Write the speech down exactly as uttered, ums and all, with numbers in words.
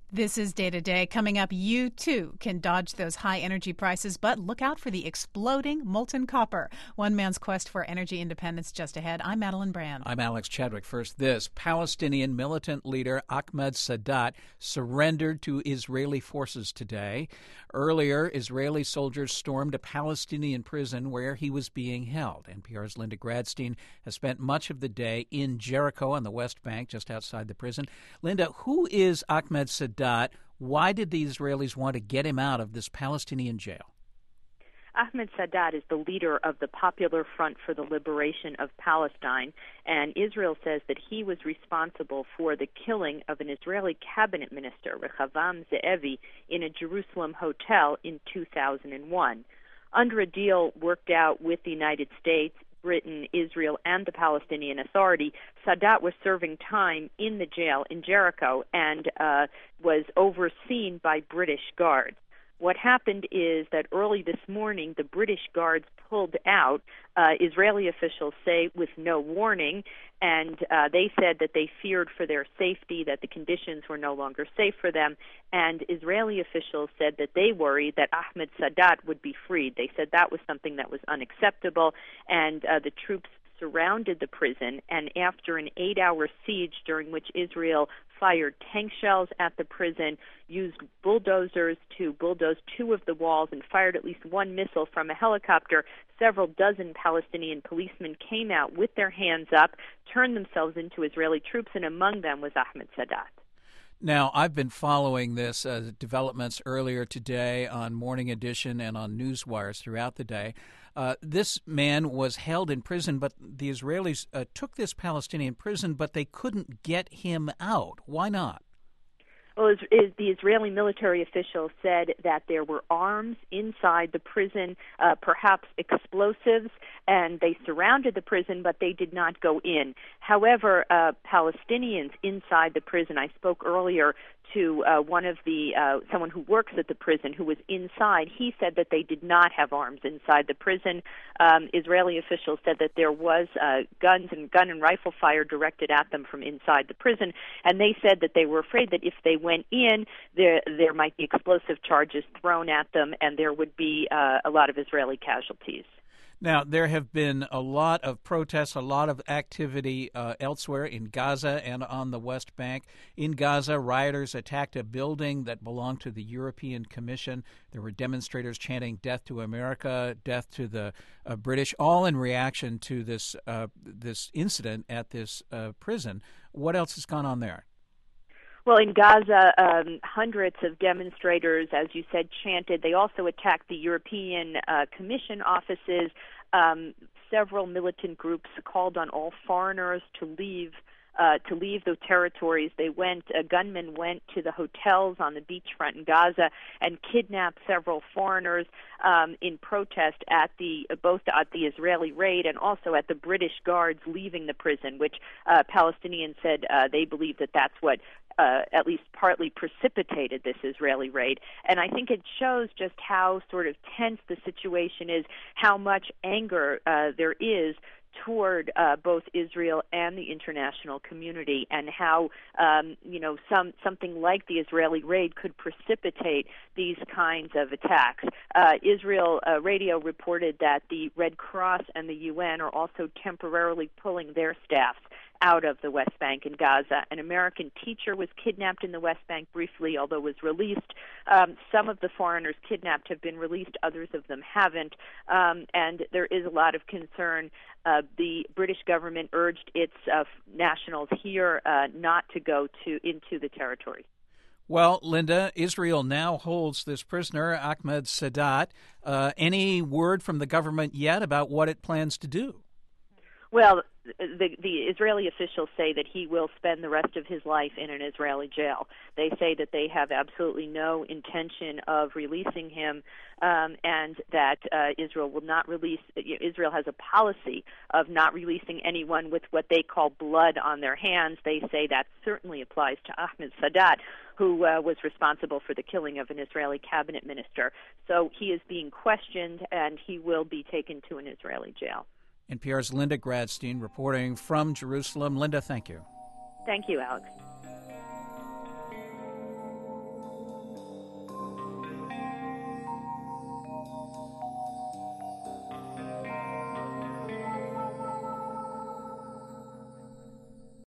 This is Day to Day. Coming up, you too can dodge those high energy prices, but look out for the exploding molten copper. One man's quest for energy independence just ahead. I'm Madeline Brand. I'm Alex Chadwick. First, this Palestinian militant leader Ahmed Sadat surrendered to Israeli forces today. Earlier, Israeli soldiers stormed a Palestinian prison where he was being held. N P R's Linda Gradstein has spent much of the day in Jericho on the West Bank, just outside the prison. Linda, who is Ahmed Sadat? Why did the Israelis want to get him out of this Palestinian jail? Ahmed Sadat is the leader of the Popular Front for the Liberation of Palestine, and Israel says that he was responsible for the killing of an Israeli cabinet minister, Rehavam Ze'evi, in a Jerusalem hotel in two thousand one. Under a deal worked out with the United States, Britain, Israel, and the Palestinian Authority, Sadat was serving time in the jail in Jericho and uh, was overseen by British guards. What happened is that early this morning, the British guards pulled out, uh, Israeli officials say, with no warning, and uh, they said that they feared for their safety, that the conditions were no longer safe for them, and Israeli officials said that they worried that Ahmed Sadat would be freed. They said that was something that was unacceptable, and uh, the troops surrounded the prison, and after an eight-hour siege during which Israel fired tank shells at the prison, used bulldozers to bulldoze two of the walls, and fired at least one missile from a helicopter, several dozen Palestinian policemen came out with their hands up, turned themselves into Israeli troops, and among them was Ahmed Sadat. Now, I've been following this uh, developments earlier today on Morning Edition and on newswires throughout the day. Uh, this man was held in prison, but the Israelis uh, took this Palestinian prison, but they couldn't get him out. Why not? Well, is, is the Israeli military official said that there were arms inside the prison, uh, perhaps explosives, and they surrounded the prison, but they did not go in. However, uh, Palestinians inside the prison, I spoke earlier to uh, one of the, uh, someone who works at the prison who was inside, he said that they did not have arms inside the prison. Um, Israeli officials said that there was uh, guns and gun and rifle fire directed at them from inside the prison, and they said that they were afraid that if they went in, there there might be explosive charges thrown at them, and there would be uh, a lot of Israeli casualties. Now, there have been a lot of protests, a lot of activity uh, elsewhere in Gaza and on the West Bank. In Gaza, rioters attacked a building that belonged to the European Commission. There were demonstrators chanting "Death to America," "Death to the uh, British," all in reaction to this uh, this incident at this uh, prison. What else has gone on there? Well, in Gaza, um, hundreds of demonstrators, as you said, chanted. They also attacked the European uh, Commission offices. Um, several militant groups called on all foreigners to leave uh, to leave the territories. They went. Uh, gunmen went to the hotels on the beachfront in Gaza and kidnapped several foreigners um, in protest at the both at the Israeli raid and also at the British guards leaving the prison, which uh, Palestinians said uh, they believe that that's what Uh, at least partly precipitated this Israeli raid. And I think it shows just how sort of tense the situation is, how much anger uh, there is toward uh, both Israel and the international community, and how um, you know some something like the Israeli raid could precipitate these kinds of attacks. Uh, Israel uh, radio reported that the Red Cross and the U N are also temporarily pulling their staffs out of the West Bank and Gaza. An American teacher was kidnapped in the West Bank briefly, although was released. Um, some of the foreigners kidnapped have been released, others of them haven't. Um, and there is a lot of concern. Uh, the British government urged its uh, nationals here uh, not to go to into the territory. Well, Linda, Israel now holds this prisoner, Ahmed Sadat. Uh, any word from the government yet about what it plans to do? Well, the, the Israeli officials say that he will spend the rest of his life in an Israeli jail. They say that they have absolutely no intention of releasing him, um, and that uh, Israel will not release. Israel has a policy of not releasing anyone with what they call blood on their hands. They say that certainly applies to Ahmed Sadat, who uh, was responsible for the killing of an Israeli cabinet minister. So he is being questioned, and he will be taken to an Israeli jail. N P R's Linda Gradstein reporting from Jerusalem. Linda, thank you. Thank you, Alex.